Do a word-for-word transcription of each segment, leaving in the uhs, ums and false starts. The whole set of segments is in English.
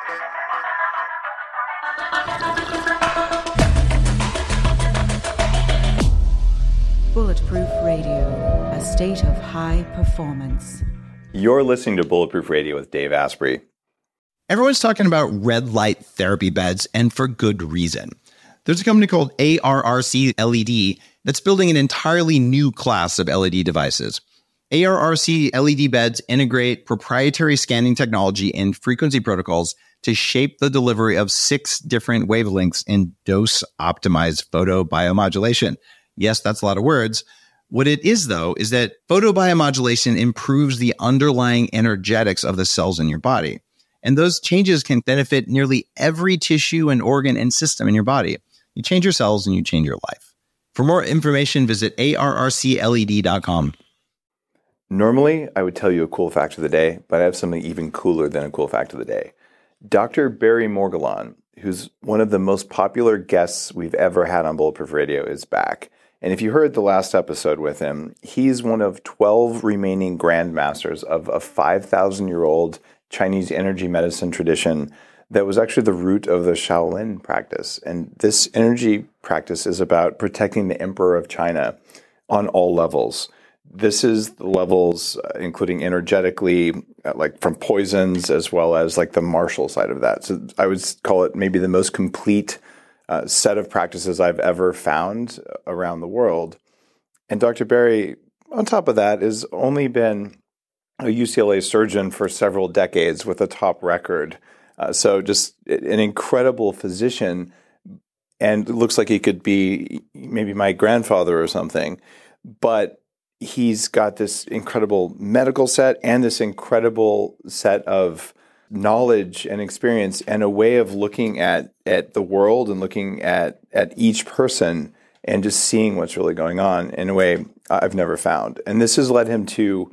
Bulletproof Radio, a state of high performance. You're listening to Bulletproof Radio with Dave Asprey. Everyone's talking about red light therapy beds, and for good reason. There's a company called A R R C L E D that's building an entirely new class of L E D devices. A R R C L E D beds integrate proprietary scanning technology and frequency protocols to shape the delivery of six different wavelengths in dose-optimized photobiomodulation. Yes, that's a lot of words. What it is, though, is that photobiomodulation improves the underlying energetics of the cells in your body. And those changes can benefit nearly every tissue and organ and system in your body. You change your cells and you change your life. For more information, visit A R R C L E D dot com. Normally, I would tell you a cool fact of the day, but I have something even cooler than a cool fact of the day. Doctor Barry Morguelan, who's one of the most popular guests we've ever had on Bulletproof Radio, is back. And if you heard the last episode with him, he's one of twelve remaining grandmasters of a five thousand year old Chinese energy medicine tradition that was actually the root of the Shaolin practice. And this energy practice is about protecting the Emperor of China on all levels. This is the levels, uh, including energetically, uh, like from poisons, as well as like the martial side of that. So I would call it maybe the most complete uh, set of practices I've ever found around the world. And Doctor Barry, on top of that, has only been a U C L A surgeon for several decades with a top record. Uh, so just an incredible physician, and it looks like he could be maybe my grandfather or something. But he's got this incredible medical set and this incredible set of knowledge and experience and a way of looking at, at the world and looking at, at each person and just seeing what's really going on in a way I've never found. And this has led him to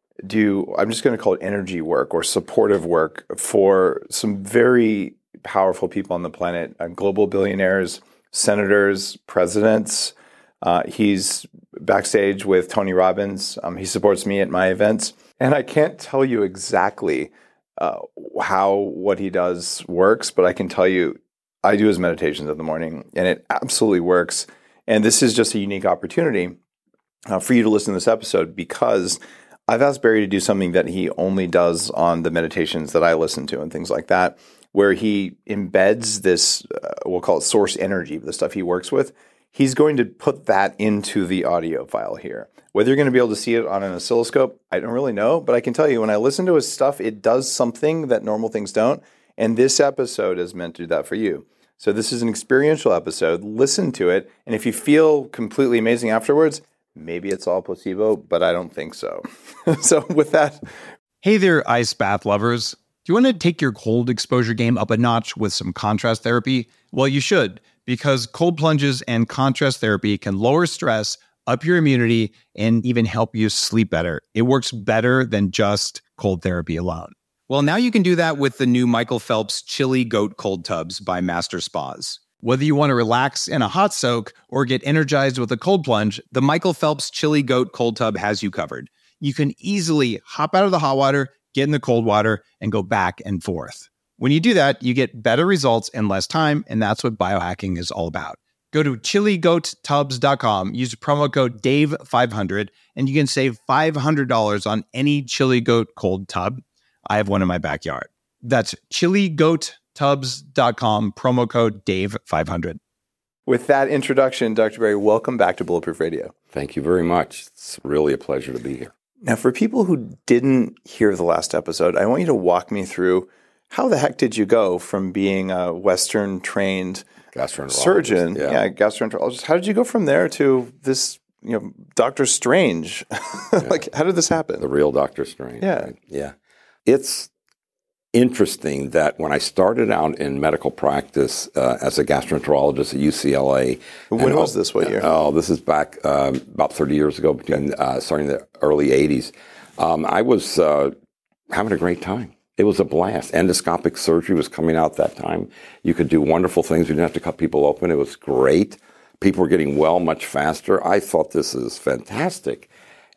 do, I'm just going to call it energy work or supportive work for some very powerful people on the planet, uh, global billionaires, senators, presidents. Uh, he's backstage with Tony Robbins. Um, he supports me at my events. And I can't tell you exactly uh, how what he does works, but I can tell you I do his meditations in the morning, and it absolutely works. And this is just a unique opportunity uh, for you to listen to this episode, because I've asked Barry to do something that he only does on the meditations that I listen to and things like that, where he embeds this, uh, we'll call it source energy, the stuff he works with. He's going to put that into the audio file here. Whether you're going to be able to see it on an oscilloscope, I don't really know, but I can tell you when I listen to his stuff, it does something that normal things don't. And this episode is meant to do that for you. So this is an experiential episode. Listen to it. And if you feel completely amazing afterwards, maybe it's all placebo, but I don't think so. So with that. Hey there, ice bath lovers. Do you want to take your cold exposure game up a notch with some contrast therapy? Well, you should, because cold plunges and contrast therapy can lower stress, up your immunity, and even help you sleep better. It works better than just cold therapy alone. Well, now you can do that with the new Michael Phelps Chili Goat Cold Tubs by Master Spas. Whether you want to relax in a hot soak or get energized with a cold plunge, the Michael Phelps Chili Goat Cold Tub has you covered. You can easily hop out of the hot water, get in the cold water, and go back and forth. When you do that, you get better results in less time, and that's what biohacking is all about. Go to chili goat tubs dot com, use promo code Dave five hundred, and you can save five hundred dollars on any Chili Goat cold tub. I have one in my backyard. That's chili goat tubs dot com, promo code Dave five hundred. With that introduction, Doctor Barry, welcome back to Bulletproof Radio. Thank you very much. It's really a pleasure to be here. Now, for people who didn't hear the last episode, I want you to walk me through how the heck did you go from being a Western-trained surgeon, yeah. yeah, gastroenterologist, how did you go from there to this, you know, Doctor Strange? Like, yeah. How did this happen? The real Doctor Strange. Yeah. Right? Yeah. It's interesting that when I started out in medical practice uh, as a gastroenterologist at U C L A. When was this? What year? Oh, this is back um, about thirty years ago, between, uh, starting in the early eighties. Um, I was uh, having a great time. It was a blast. Endoscopic surgery was coming out that time. You could do wonderful things. You didn't have to cut people open. It was great. People were getting well much faster. I thought this is fantastic.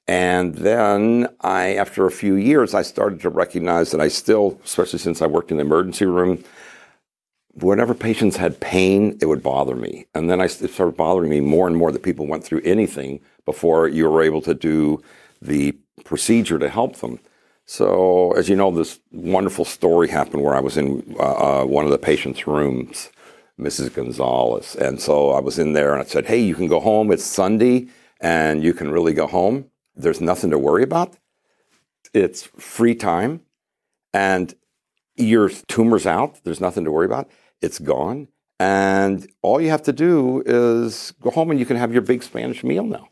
And then I, after a few years, I started to recognize that I still, especially since I worked in the emergency room, whenever patients had pain, it would bother me. And then I, it started bothering me more and more that people went through anything before you were able to do the procedure to help them. So, as you know, this wonderful story happened where I was in uh, uh, one of the patient's rooms, Missus Gonzalez. And so I was in there and I said, hey, you can go home. It's Sunday and you can really go home. There's nothing to worry about. It's free time and your tumor's out. There's nothing to worry about. It's gone. And all you have to do is go home and you can have your big Spanish meal now.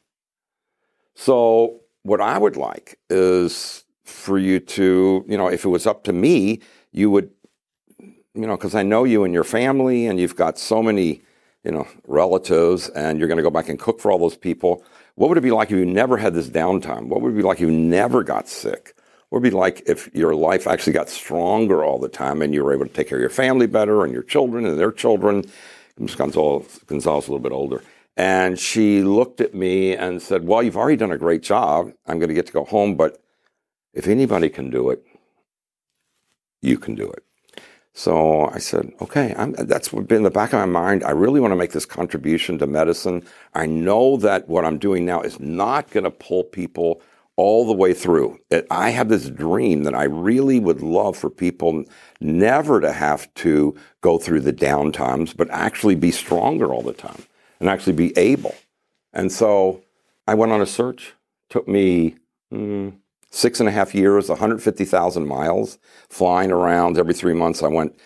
So what I would like is for you to, you know, if it was up to me, you would, you know, because I know you and your family and you've got so many, you know, relatives and you're going to go back and cook for all those people. What would it be like if you never had this downtime? What would it be like if you never got sick? What would it be like if your life actually got stronger all the time and you were able to take care of your family better and your children and their children? Miz Gonzalez, Gonzalez is a little bit older. And she looked at me and said, well, you've already done a great job. I'm going to get to go home, but if anybody can do it, you can do it. So I said, okay, I'm, that's been in the back of my mind. I really want to make this contribution to medicine. I know that what I'm doing now is not going to pull people all the way through. It, I have this dream that I really would love for people never to have to go through the down times, but actually be stronger all the time and actually be able. And so I went on a search. Took me mm, six and a half years, one hundred fifty thousand miles, flying around every three months. I went,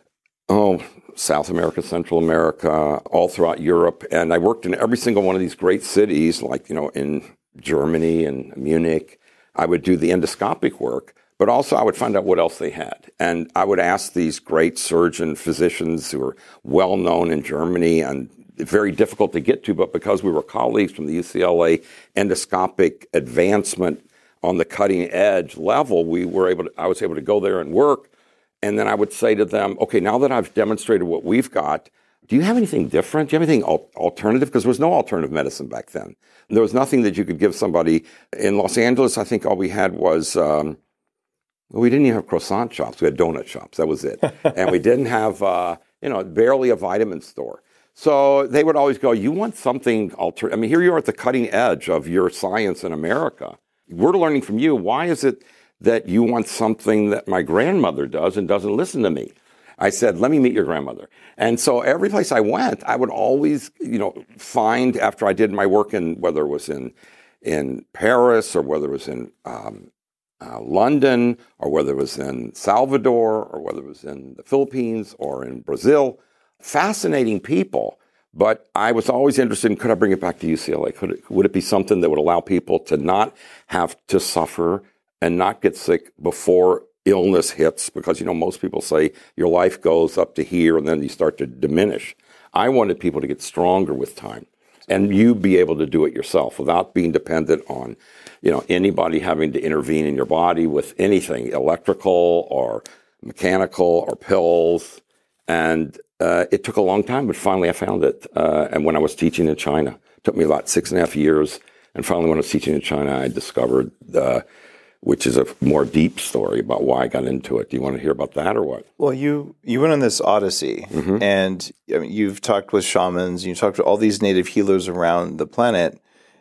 oh, South America, Central America, all throughout Europe. And I worked in every single one of these great cities, like, you know, in Germany and Munich. I would do the endoscopic work, but also I would find out what else they had. And I would ask these great surgeon physicians who are well known in Germany and very difficult to get to, but because we were colleagues from the U C L A endoscopic advancement on the cutting edge level, we were able to, I was able to go there and work. And then I would say to them, okay, now that I've demonstrated what we've got, do you have anything different? Do you have anything al- alternative? Because there was no alternative medicine back then. There was nothing that you could give somebody. In Los Angeles, I think all we had was, um, well, we didn't even have croissant shops. We had donut shops. That was it. And we didn't have, uh, you know, barely a vitamin store. So they would always go, you want something alternative. I mean, here you are at the cutting edge of your science in America. We're learning from you. Why is it that you want something that my grandmother does and doesn't listen to me? I said, let me meet your grandmother. And so every place I went, I would always, you know, find after I did my work in, whether it was in, in Paris or whether it was in um, uh, London or whether it was in Salvador or whether it was in the Philippines or in Brazil, fascinating people. But I was always interested in, could I bring it back to U C L A? Could it, would it be something that would allow people to not have to suffer and not get sick before illness hits? Because, you know, most people say your life goes up to here and then you start to diminish. I wanted people to get stronger with time and you be able to do it yourself without being dependent on, you know, anybody having to intervene in your body with anything, electrical or mechanical or pills. And uh, it took a long time, but finally I found it. Uh, and when I was teaching in China, it took me about six and a half years. And finally when I was teaching in China, I discovered uh which is a more deep story about why I got into it. Do you want to hear about that or what? Well, you you went on this odyssey, mm-hmm. and I mean, you've talked with shamans, you've talked to all these native healers around the planet,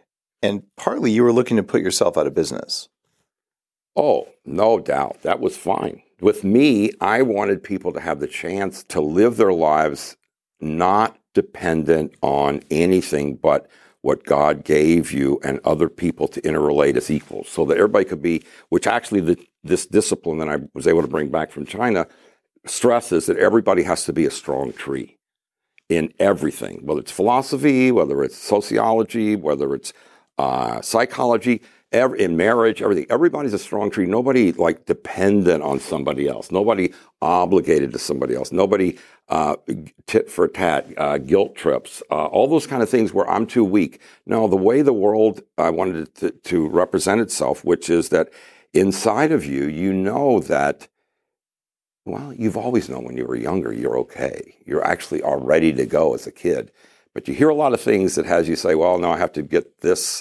and partly you were looking to put yourself out of business. Oh, no doubt. That was fine. With me, I wanted people to have the chance to live their lives not dependent on anything but what God gave you and other people to interrelate as equals so that everybody could be, which actually the, this discipline that I was able to bring back from China stresses that everybody has to be a strong tree in everything, whether it's philosophy, whether it's sociology, whether it's uh, psychology, every, in marriage, everything. Everybody's a strong tree. Nobody like dependent on somebody else. Nobody obligated to somebody else. Nobody uh, tit for tat, uh, guilt trips, uh, all those kind of things where I'm too weak. No, the way the world I wanted it to, to represent itself, which is that inside of you, you know that, well, you've always known when you were younger, you're okay. You're actually all ready to go as a kid. But you hear a lot of things that has you say, well, no, I have to get this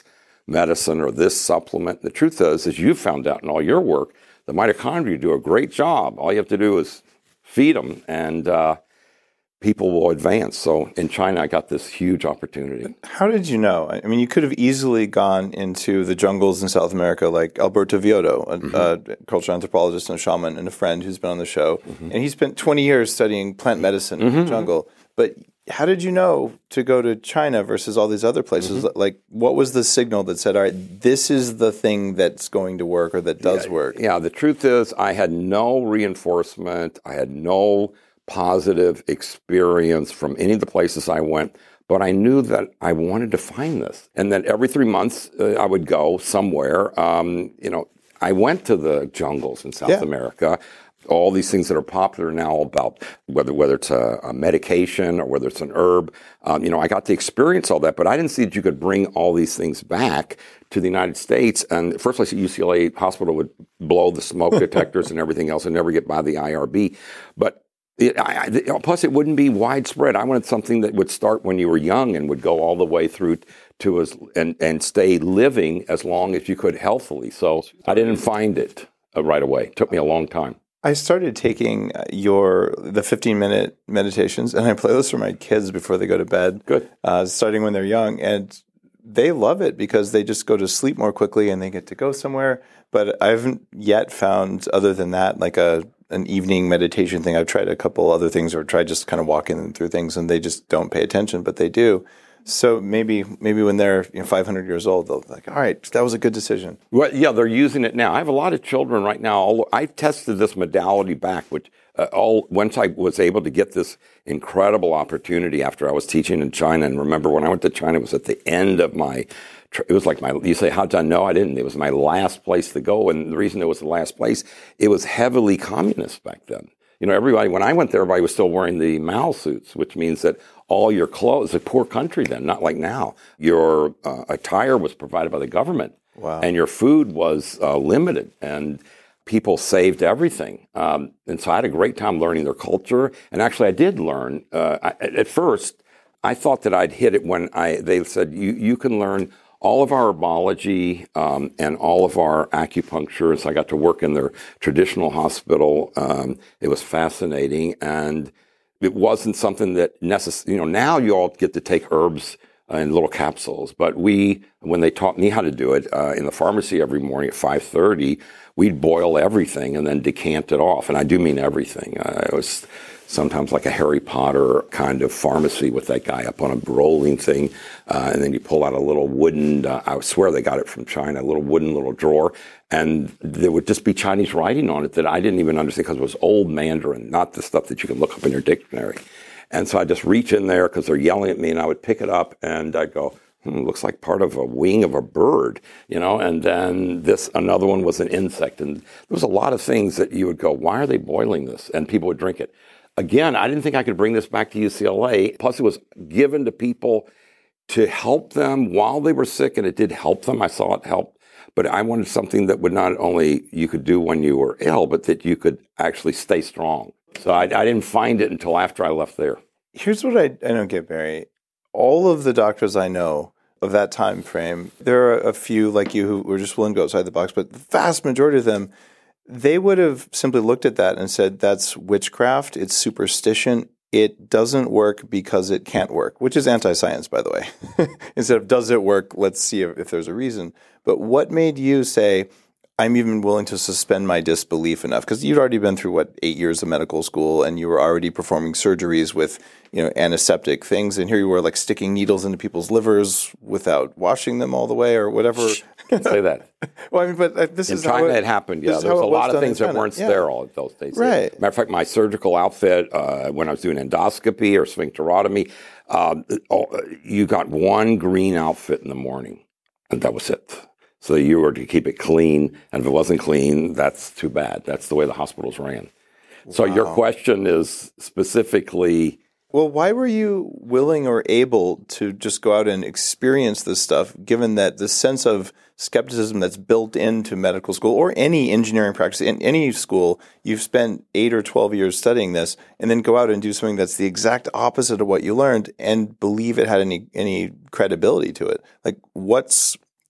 medicine or this supplement. The truth is, as you found out in all your work, the mitochondria do a great job. All you have to do is feed them, and uh, people will advance. So in China, I got this huge opportunity. How did you know? I mean, you could have easily gone into the jungles in South America like Alberto Villoldo, a, mm-hmm. a cultural anthropologist and a shaman and a friend who's been on the show. Mm-hmm. And he spent twenty years studying plant medicine mm-hmm. in the jungle. But how did you know to go to China versus all these other places? Mm-hmm. Like, what was the signal that said, all right, this is the thing that's going to work or that does yeah, work? Yeah, the truth is I had no reinforcement. I had no positive experience from any of the places I went, but I knew that I wanted to find this. And that every three months uh, I would go somewhere. Um, you know, I went to the jungles in South yeah. America. All these things that are popular now about whether whether it's a, a medication or whether it's an herb, um, you know, I got to experience all that, but I didn't see that you could bring all these things back to the United States. And first place at U C L A hospital would blow the smoke detectors and everything else and never get by the I R B. But it, I, I, plus, it wouldn't be widespread. I wanted something that would start when you were young and would go all the way through to as and and stay living as long as you could healthily. So I didn't find it uh, right away. It took me a long time. I started taking your the fifteen minute meditations, and I play those for my kids before they go to bed. Good. Uh, starting when they're young, and they love it because they just go to sleep more quickly and they get to go somewhere. But I haven't yet found, other than that, like a an evening meditation thing. I've tried a couple other things, or tried just kind of walking them through things, and they just don't pay attention, but they do. So maybe maybe when they're you know, five hundred years old, they'll be like, all right, that was a good decision. Well, yeah, they're using it now. I have a lot of children right now. All, I tested this modality back, which uh, all once I was able to get this incredible opportunity after I was teaching in China. And remember, when I went to China, it was at the end of my, it was like my, you say, how'd I know? I didn't. It was my last place to go. And the reason it was the last place, it was heavily communist back then. You know, everybody, when I went there, everybody was still wearing the Mao suits, which means that all your clothes, a poor country then, not like now. Your uh, attire was provided by the government. Wow. And your food was uh, limited, and people saved everything. Um, and so I had a great time learning their culture. And actually, I did learn. Uh, I, at first, I thought that I'd hit it when I they said, you, you can learn all of our herbology um, and all of our acupuncture. So I got to work in their traditional hospital. Um, it was fascinating, and it wasn't something that necessarily, you know, now you all get to take herbs uh, in little capsules. But we, when they taught me how to do it uh, in the pharmacy every morning at five thirty, we'd boil everything and then decant it off. And I do mean everything. Uh, it was sometimes like a Harry Potter kind of pharmacy with that guy up on a rolling thing. Uh, and then you pull out a little wooden, uh, I swear they got it from China, a little wooden little drawer. And there would just be Chinese writing on it that I didn't even understand because it was old Mandarin, not the stuff that you can look up in your dictionary. And so I just reach in there because they're yelling at me, and I would pick it up and I'd go, hmm, looks like part of a wing of a bird, you know, and then this, another one was an insect. And there was a lot of things that you would go, why are they boiling this? And people would drink it. Again, I didn't think I could bring this back to U C L A. Plus, it was given to people to help them while they were sick, and it did help them. I saw it help. But I wanted something that would not only you could do when you were ill, but that you could actually stay strong. So I, I didn't find it until after I left there. Here's what I, I don't get, Barry. All of the doctors I know of that time frame, there are a few like you who were just willing to go outside the box, but the vast majority of them, they would have simply looked at that and said, that's witchcraft, it's superstition, it doesn't work because it can't work, which is anti-science, by the way. Instead of does it work, let's see if, if there's a reason. But what made you say, I'm even willing to suspend my disbelief enough? Because you'd already been through, what, eight years of medical school, and you were already performing surgeries with, you know, antiseptic things, and here you were like sticking needles into people's livers without washing them all the way or whatever. Can't say that. Well, I mean, but uh, this in is China how it, it happened. Yeah, there was a lot of things that weren't yeah. sterile at those days. Right. Matter of fact, my surgical outfit uh, when I was doing endoscopy or sphincterotomy, um, you got one green outfit in the morning, and that was it. So you were to keep it clean, and if it wasn't clean, that's too bad. That's the way the hospitals ran. Wow. So your question is specifically... Well, why were you willing or able to just go out and experience this stuff, given that the sense of skepticism that's built into medical school or any engineering practice, in any school, you've spent eight or twelve years studying this, and then go out and do something that's the exact opposite of what you learned and believe it had any any credibility to it? Like, what's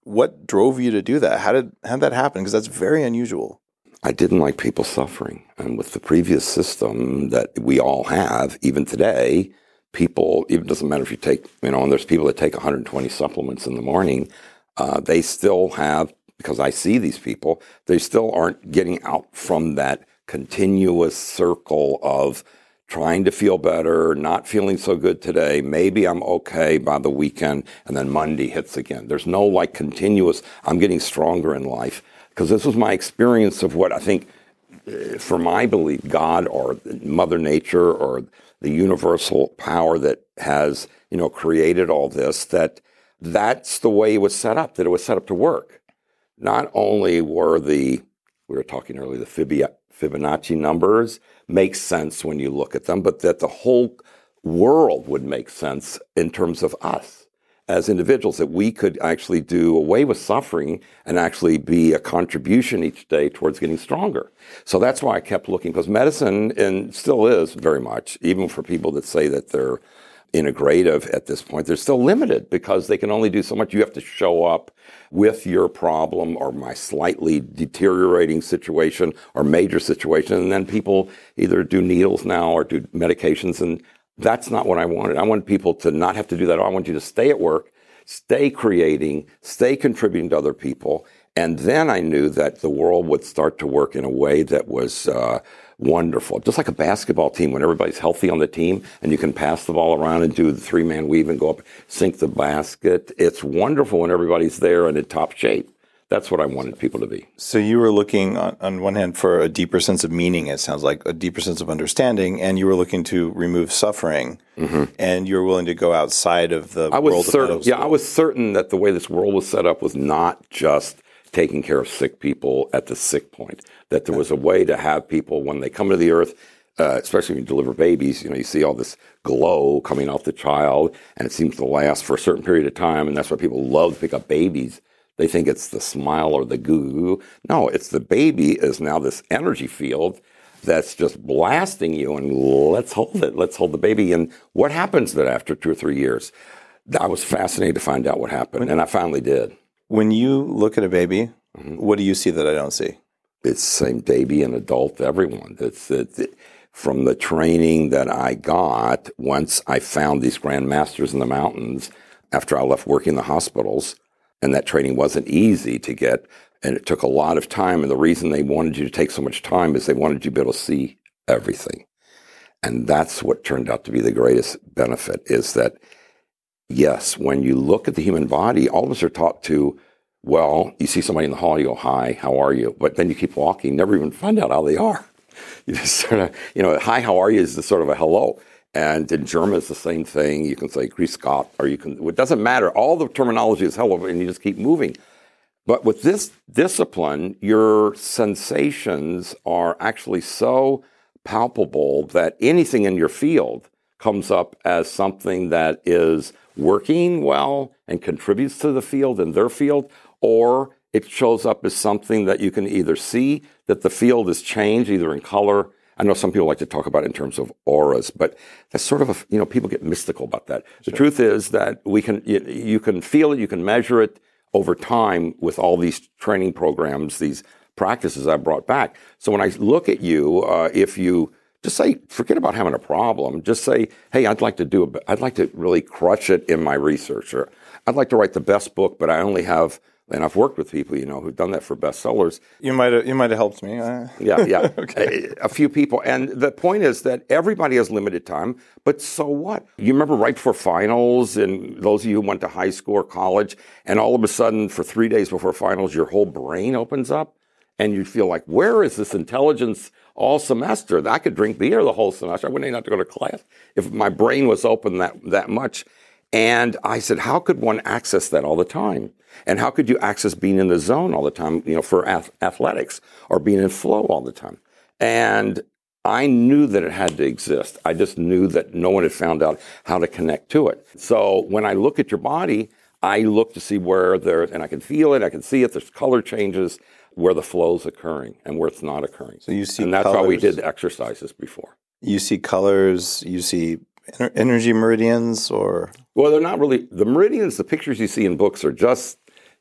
What drove you to do that? How did how did that happen? Because that's very unusual. I didn't like people suffering. And with the previous system that we all have, even today, people, even doesn't matter if you take, you know, and there's people that take one hundred twenty supplements in the morning, uh, they still have, because I see these people, they still aren't getting out from that continuous circle of trying to feel better, not feeling so good today, maybe I'm okay by the weekend, and then Monday hits again. There's no like continuous, I'm getting stronger in life. Because this was my experience of what I think, uh, for my belief, God or Mother Nature or the universal power that has, you know, created all this, that that's the way it was set up, that it was set up to work. Not only were the, we were talking earlier, the Fibonacci numbers make sense when you look at them, but that the whole world would make sense in terms of us as individuals, that we could actually do away with suffering and actually be a contribution each day towards getting stronger. So that's why I kept looking, because medicine, and still is very much, even for people that say that they're integrative at this point, they're still limited because they can only do so much. You have to show up with your problem or my slightly deteriorating situation or major situation, and then people either do needles now or do medications, and that's not what I wanted. I wanted people to not have to do that. I want you to stay at work, stay creating, stay contributing to other people. And then I knew that the world would start to work in a way that was uh, wonderful. Just like a basketball team, when everybody's healthy on the team and you can pass the ball around and do the three-man weave and go up, sink the basket. It's wonderful when everybody's there and in top shape. That's what I wanted people to be. So you were looking, on, on one hand, for a deeper sense of meaning, it sounds like, a deeper sense of understanding, and you were looking to remove suffering, mm-hmm. and you were willing to go outside of the I was world certain, of Yeah, I was certain that the way this world was set up was not just taking care of sick people at the sick point, that there was a way to have people, when they come to the earth, uh, especially when you deliver babies, you know, you see all this glow coming off the child, and it seems to last for a certain period of time, and that's why people love to pick up babies. They think it's the smile or the goo. No, it's the baby is now this energy field that's just blasting you, and let's hold it. Let's hold the baby. And what happens then after two or three years? I was fascinated to find out what happened, and I finally did. When you look at a baby, mm-hmm. what do you see that I don't see? It's the same baby and adult, everyone. It's, it's it, from the training that I got once I found these Grand Masters in the mountains after I left working in the hospitals. And that training wasn't easy to get, and it took a lot of time. And the reason they wanted you to take so much time is they wanted you to be able to see everything. And that's what turned out to be the greatest benefit, is that, yes, when you look at the human body, all of us are taught to, well, you see somebody in the hall, you go, hi, how are you? But then you keep walking, never even find out how they are. You just sort of, you know, hi, how are you is the sort of a hello. And in German, it's the same thing. You can say Grüß Gott, or you can, it doesn't matter. All the terminology is hello, and you just keep moving. But with this discipline, your sensations are actually so palpable that anything in your field comes up as something that is working well and contributes to the field and their field, or it shows up as something that you can either see that the field has changed, either in color. I know some people like to talk about it in terms of auras, but that's sort of a, you know, people get mystical about that. Sure. The truth is that we can, you, you can feel it, you can measure it over time with all these training programs, these practices I brought back. So when I look at you, uh, if you just say, forget about having a problem, just say, hey, I'd like to do, a, I'd like to really crush it in my research, or I'd like to write the best book, but I only have, and I've worked with people, you know, who've done that for bestsellers. You might have, you might have helped me. Uh, yeah, yeah. Okay. A, a few people. And the point is that everybody has limited time, but so what? You remember right before finals, and those of you who went to high school or college, and all of a sudden for three days before finals, your whole brain opens up, and you feel like, where is this intelligence all semester? I could drink beer the whole semester. I wouldn't even have to go to class if my brain was open that, that much. And I said, how could one access that all the time? And how could you access being in the zone all the time, you know, for ath- athletics, or being in flow all the time? And I knew that it had to exist. I just knew that no one had found out how to connect to it. So when I look at your body, I look to see where there, and I can feel it, I can see it, there's color changes, where the flow's occurring and where it's not occurring. So you see And that's colors. why we did the exercises before. You see colors, you see energy meridians, or? Well, they're not really, the meridians, the pictures you see in books are just,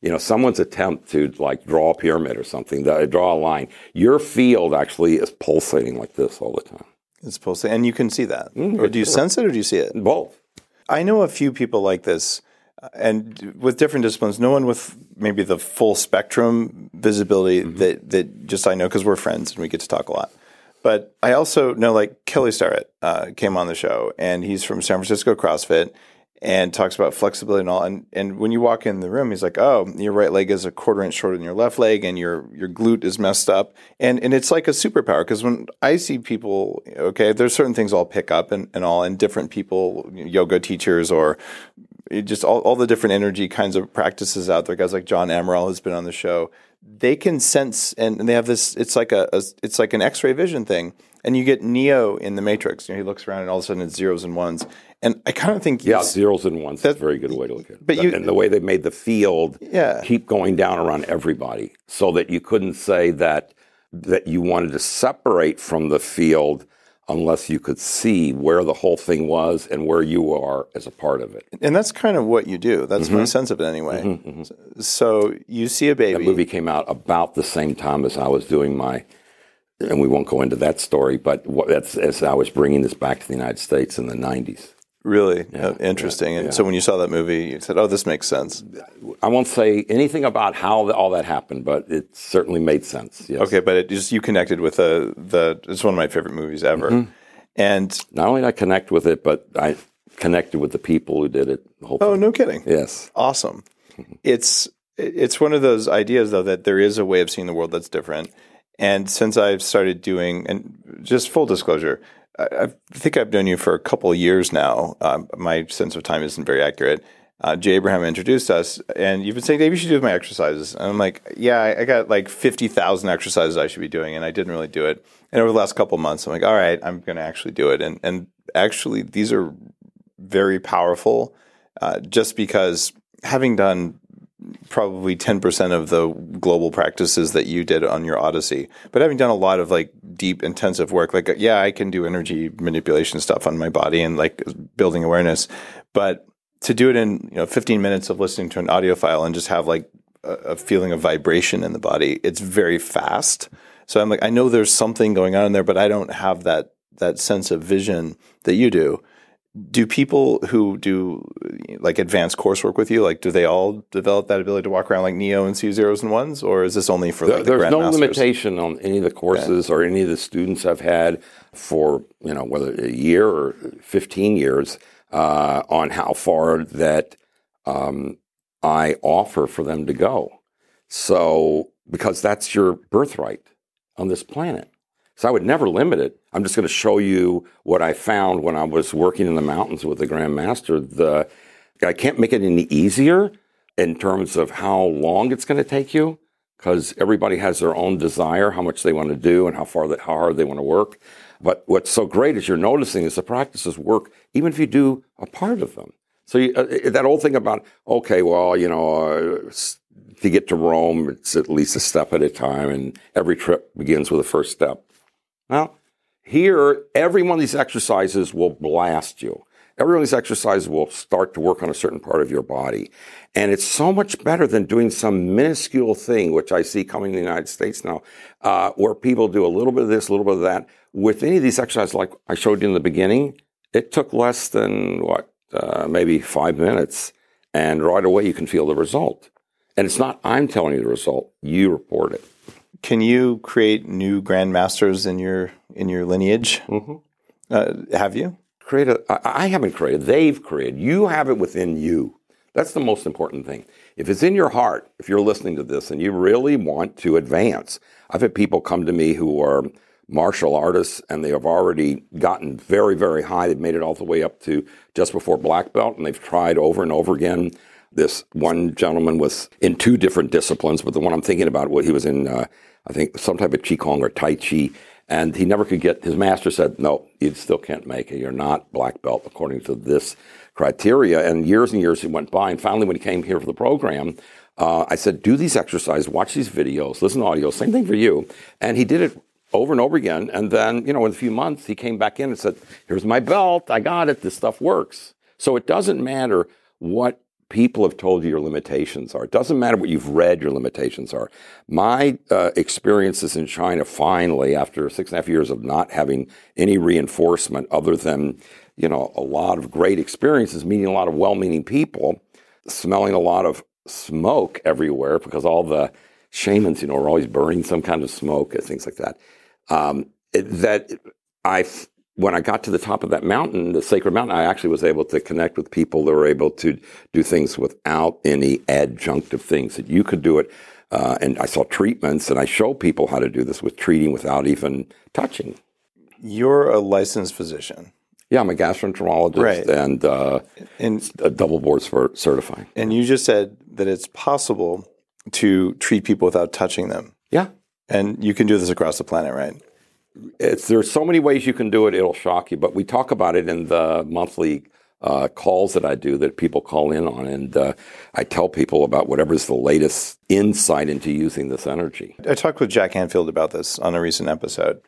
you know, someone's attempt to like draw a pyramid or something, the, draw a line. Your field actually is pulsating like this all the time. It's pulsating, and you can see that. Mm, or do you sure. sense it, or do you see it? Both. I know a few people like this, uh, and with different disciplines. No one with maybe the full spectrum visibility mm-hmm. that that just I know because we're friends and we get to talk a lot. But I also know like Kelly Starrett uh, came on the show, and he's from San Francisco CrossFit. And talks about flexibility and all. And and when you walk in the room, he's like, oh, your right leg is a quarter inch shorter than your left leg, and your your glute is messed up. And and it's like a superpower, because when I see people, okay, there's certain things I'll pick up and, and all, and different people, yoga teachers or just all, all the different energy kinds of practices out there. Guys like John Amaral has been on the show. They can sense, and, and they have this, it's like a, a it's like an X-ray vision thing. And you get Neo in the Matrix. You know, he looks around and all of a sudden it's zeros and ones. And I kind of think... Yeah, zeros and ones. That's a very good way to look at it. But you, and the way they made the field yeah. keep going down around everybody so that you couldn't say that that you wanted to separate from the field unless you could see where the whole thing was and where you are as a part of it. And that's kind of what you do. That's mm-hmm. my sense of it anyway. Mm-hmm, mm-hmm. So you see a baby... That movie came out about the same time as I was doing my... And we won't go into that story, but what, that's as I was bringing this back to the United States in the nineties. Really? Yeah, uh, interesting. yeah, and yeah. so when you saw that movie, you said, oh, this makes sense. I won't say anything about how the, all that happened, but it certainly made sense. Yes. Okay, but it just you connected with the, the it's one of my favorite movies ever. Mm-hmm. And not only did I connect with it, but I connected with the people who did it. The whole oh, thing. no kidding. Yes. Awesome. It's it's one of those ideas, though, that there is a way of seeing the world that's different. And since I've started doing, and just full disclosure, I, I think I've known you for a couple of years now. Um, my sense of time isn't very accurate. Uh, Jay Abraham introduced us, and you've been saying, Dave, you should do my exercises. And I'm like, yeah, I, I got like fifty thousand exercises I should be doing, and I didn't really do it. And over the last couple of months, I'm like, all right, I'm going to actually do it. And and actually, these are very powerful, uh, just because having done probably ten percent of the global practices that you did on your Odyssey, but having done a lot of like deep, intensive work, like, yeah, I can do energy manipulation stuff on my body and like building awareness, but to do it in, you know, fifteen minutes of listening to an audio file and just have like a, a feeling of vibration in the body, it's very fast. So I'm like, I know there's something going on in there, but I don't have that, that sense of vision that you do. Do people who do like advanced coursework with you, like, do they all develop that ability to walk around like Neo and see zeros and ones, or is this only for like the There's no grandmasters? limitation on any of the courses okay. or any of the students I've had for, you know, whether a year or fifteen years uh, on how far that um, I offer for them to go. So, because that's your birthright on this planet. So I would never limit it. I'm just going to show you what I found when I was working in the mountains with the Grandmaster. The I can't make it any easier in terms of how long it's going to take you, because everybody has their own desire, how much they want to do and how far that how hard they want to work. But what's so great is you're noticing is the practices work even if you do a part of them. So you, uh, that old thing about, okay, well, you know, uh, to get to Rome, it's at least a step at a time, and every trip begins with a first step. Well, here, every one of these exercises will blast you. Every one of these exercises will start to work on a certain part of your body. And it's so much better than doing some minuscule thing, which I see coming in the United States now, uh, where people do a little bit of this, a little bit of that. With any of these exercises, like I showed you in the beginning, it took less than, what, uh, maybe five minutes. And right away, you can feel the result. And it's not I'm telling you the result. You report it. Can you create new grandmasters in your in your lineage? Mm-hmm. Uh, have you? Create a, I, I haven't created. They've created. You have it within you. That's the most important thing. If it's in your heart, if you're listening to this and you really want to advance, I've had people come to me who are martial artists and they have already gotten very, very high. They've made it all the way up to just before black belt, and they've tried over and over again. This one gentleman was in two different disciplines, but the one I'm thinking about, what he was in, uh, I think, some type of Qigong or Tai Chi, and he never could get, his master said, no, you still can't make it. You're not black belt according to this criteria. And years and years he went by, and finally when he came here for the program, uh, I said, do these exercises, watch these videos, listen to audio, same thing for you. And he did it over and over again. And then, you know, in a few months, he came back in and said, here's my belt, I got it, this stuff works. So it doesn't matter what people have told you your limitations are. It doesn't matter what you've read, your limitations are. My uh, experiences in China, finally, after six and a half years of not having any reinforcement other than, you know, a lot of great experiences, meeting a lot of well-meaning people, smelling a lot of smoke everywhere because all the shamans, you know, are always burning some kind of smoke and things like that. Um, it, that I, when I got to the top of that mountain, the sacred mountain, I actually was able to connect with people that were able to do things without any adjunctive things, that you could do it. Uh, and I saw treatments, and I show people how to do this with treating without even touching. You're a licensed physician. Yeah, I'm a gastroenterologist right. and, uh, and a double board certified. And you just said that it's possible to treat people without touching them. Yeah. And you can do this across the planet, right? It's, there's so many ways you can do it, it'll shock you. But we talk about it in the monthly uh, calls that I do that people call in on. And uh, I tell people about whatever's the latest insight into using this energy. I talked with Jack Hanfield about this on a recent episode.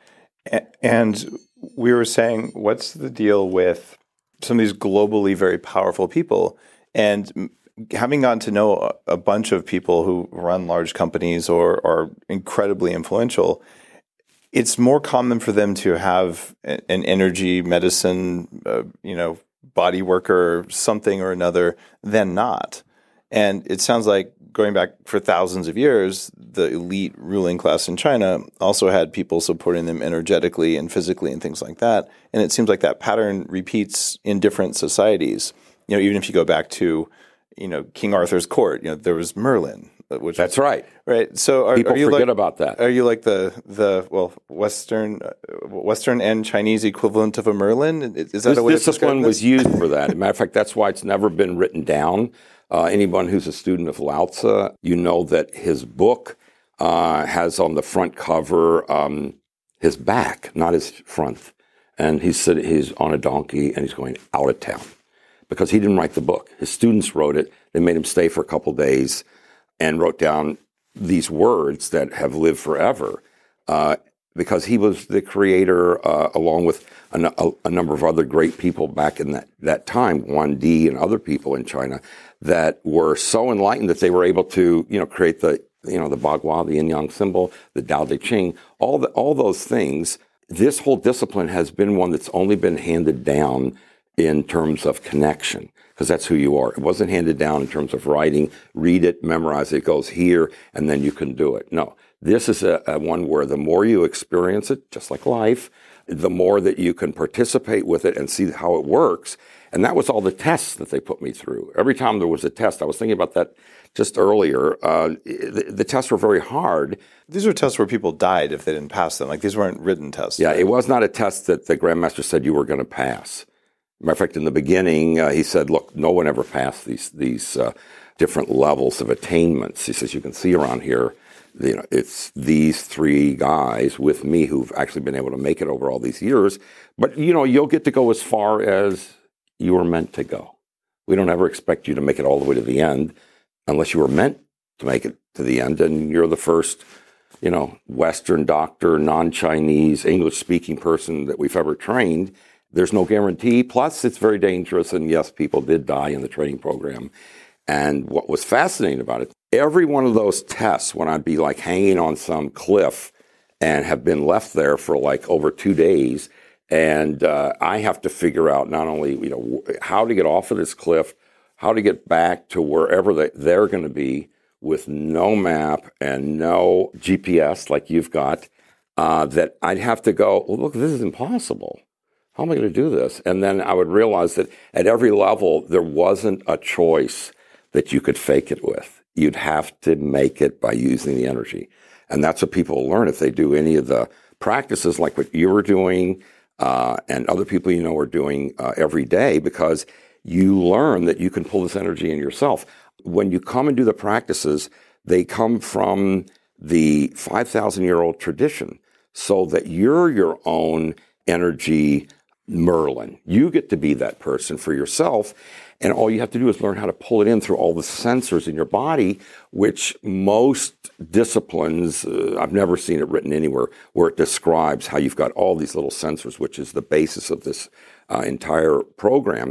And we were saying, what's the deal with some of these globally very powerful people? And having gotten to know a bunch of people who run large companies or are incredibly influential, it's more common for them to have an energy medicine, uh, you know, body worker, something or another than not. And it sounds like going back for thousands of years, the elite ruling class in China also had people supporting them energetically and physically and things like that. And it seems like that pattern repeats in different societies. You know, even if you go back to, you know, King Arthur's court, you know, there was Merlin. Which That's was, right. Right. So are, people are you forget like, about that. Are you like the the well Western uh, Western and Chinese equivalent of a Merlin? Is that this a way discipline to was used for that? As a matter of fact, that's why it's never been written down. Uh, anyone who's a student of Lao Tzu, you know that his book uh, has on the front cover um, his back, not his front, and he's sitting, he's on a donkey and he's going out of town because he didn't write the book. His students wrote it. They made him stay for a couple days and wrote down these words that have lived forever uh, because he was the creator, uh, along with a, a, a number of other great people back in that, that time, Huan Di and other people in China, that were so enlightened that they were able to, you know, create the, you know, the Bagua, the Yin Yang symbol, the Tao Te Ching, all the, all those things. This whole discipline has been one that's only been handed down in terms of connection, because that's who you are. It wasn't handed down in terms of writing, read it, memorize it, it goes here, and then you can do it. No, this is a, a one where the more you experience it, just like life, the more that you can participate with it and see how it works. And that was all the tests that they put me through. Every time there was a test, I was thinking about that just earlier, uh, the, the tests were very hard. These were tests where people died if they didn't pass them. Like, these weren't written tests. Yeah, right? It was not a test that the Grandmaster said you were going to pass. Matter of fact, in the beginning, uh, he said, look, no one ever passed these these uh, different levels of attainments. He says, you can see around here, you know, it's these three guys with me who've actually been able to make it over all these years. But, you know, you'll get to go as far as you were meant to go. We don't ever expect you to make it all the way to the end unless you were meant to make it to the end. And you're the first, you know, Western doctor, non-Chinese, English-speaking person that we've ever trained. There's no guarantee. Plus, it's very dangerous. And yes, people did die in the training program. And what was fascinating about it, every one of those tests, when I'd be like hanging on some cliff and have been left there for like over two days, and uh, I have to figure out not only, you know, how to get off of this cliff, how to get back to wherever they, they're going to be with no map and no G P S like you've got, uh, that I'd have to go, well, look, this is impossible. How am I going to do this? And then I would realize that at every level, there wasn't a choice that you could fake it with. You'd have to make it by using the energy. And that's what people learn if they do any of the practices like what you were doing, uh, and other people you know are doing uh, every day, because you learn that you can pull this energy in yourself. When you come and do the practices, they come from the five thousand year old tradition, so that you're your own energy Merlin. You get to be that person for yourself, and all you have to do is learn how to pull it in through all the sensors in your body, which most disciplines, uh, I've never seen it written anywhere, where it describes how you've got all these little sensors, which is the basis of this uh, entire program,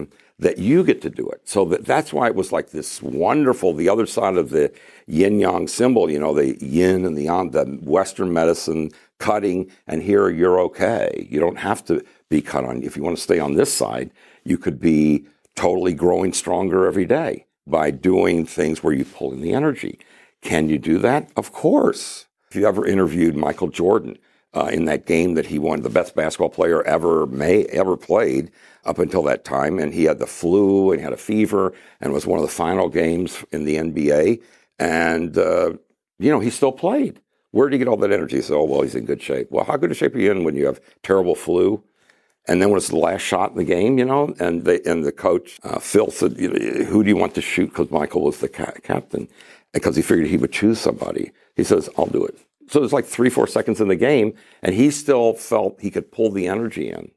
that you get to do it. So that, that's why it was like this wonderful, the other side of the yin-yang symbol, you know, the yin and the yang, the Western medicine cutting, and here you're okay. You don't have to be cut on. If you want to stay on this side, you could be totally growing stronger every day by doing things where you pull in the energy. Can you do that? Of course. If you ever interviewed Michael Jordan uh, in that game that he won, the best basketball player ever may ever played up until that time, and he had the flu and he had a fever, and it was one of the final games in the N B A, and uh, you know he still played. Where did he get all that energy? He said, "Oh well, he's in good shape." Well, how good a shape are you in when you have terrible flu? And then when it's the last shot in the game, you know, and they, and the coach uh, Phil said, you know, "Who do you want to shoot?" Because Michael was the ca- captain, because he figured he would choose somebody. He says, "I'll do it." So it was like three, four seconds in the game, and he still felt he could pull the energy in.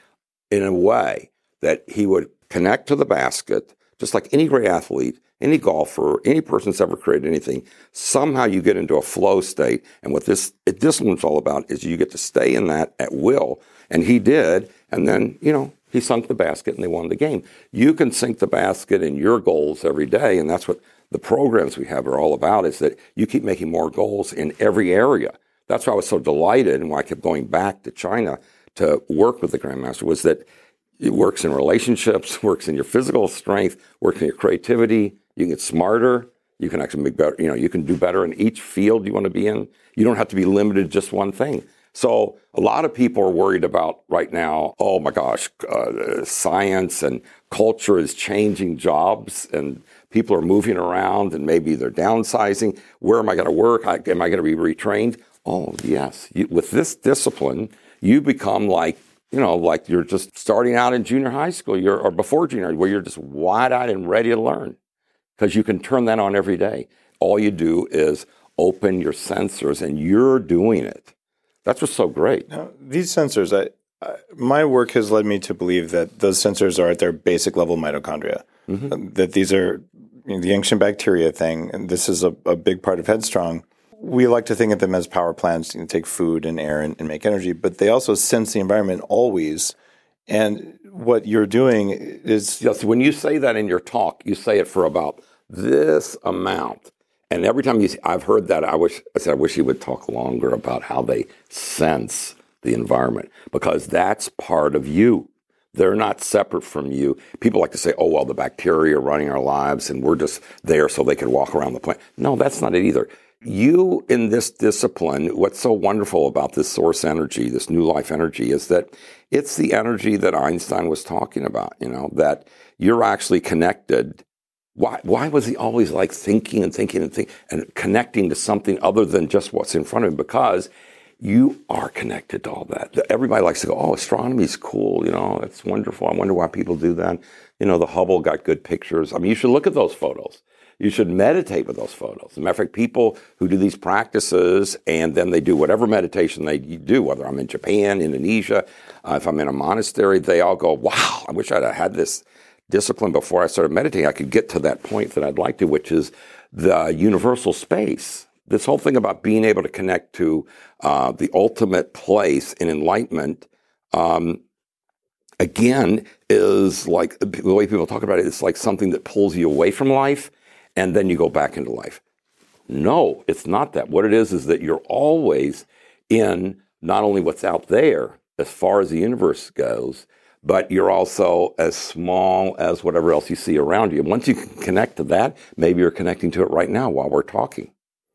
in a way that he would connect to the basket, just like any great athlete, any golfer, any person that's ever created anything. Somehow you get into a flow state. And what this discipline's all about is you get to stay in that at will. And he did. And then, you know, he sunk the basket and they won the game. You can sink the basket in your goals every day. And that's what the programs we have are all about, is that you keep making more goals in every area. That's why I was so delighted and why I kept going back to China to work with the Grandmaster, was that it works in relationships, works in your physical strength, works in your creativity. You can get smarter. You can actually make better, you know, you can do better in each field you want to be in. You don't have to be limited to just one thing. So a lot of people are worried about right now, oh my gosh, uh, science and culture is changing jobs and people are moving around and maybe they're downsizing. Where am I going to work? I, am I going to be retrained? Oh, yes. You, with this discipline, you become like, you know, like you're just starting out in junior high school you're, or before junior, where you're just wide-eyed and ready to learn, because you can turn that on every day. All you do is open your sensors and you're doing it. That's what's so great. Now, these sensors, I, I, my work has led me to believe that those sensors are at their basic level mitochondria, mm-hmm. uh, that these are you know, the ancient bacteria thing, and this is a, a big part of Headstrong. We like to think of them as power plants, you know, take food and air and, and make energy, but they also sense the environment always. And what you're doing is... Yes, when you say that in your talk, you say it for about this amount. And every time you see, I've heard that, I wish I said I wish you would talk longer about how they sense the environment, because that's part of you. They're not separate from you. People like to say, oh, well, the bacteria are running our lives and we're just there so they can walk around the planet. No, that's not it either. You, in this discipline, what's so wonderful about this source energy, this new life energy, is that it's the energy that Einstein was talking about, you know, that you're actually connected. Why, why was he always like thinking and thinking and thinking and connecting to something other than just what's in front of him? Because you are connected to all that. Everybody likes to go, oh, astronomy's cool, you know, it's wonderful. I wonder why people do that. You know, the Hubble got good pictures. I mean, you should look at those photos. You should meditate with those photos. As a matter of fact, people who do these practices and then they do whatever meditation they do, whether I'm in Japan, Indonesia, uh, if I'm in a monastery, they all go, wow, I wish I'd have had this discipline before I started meditating. I could get to that point that I'd like to, which is the universal space. This whole thing about being able to connect to uh, the ultimate place in enlightenment, um, again, is like the way people talk about it, it's like something that pulls you away from life and then you go back into life. No, it's not that. What it is is that you're always in not only what's out there as far as the universe goes, but you're also as small as whatever else you see around you. Once you can connect to that, maybe you're connecting to it right now while we're talking.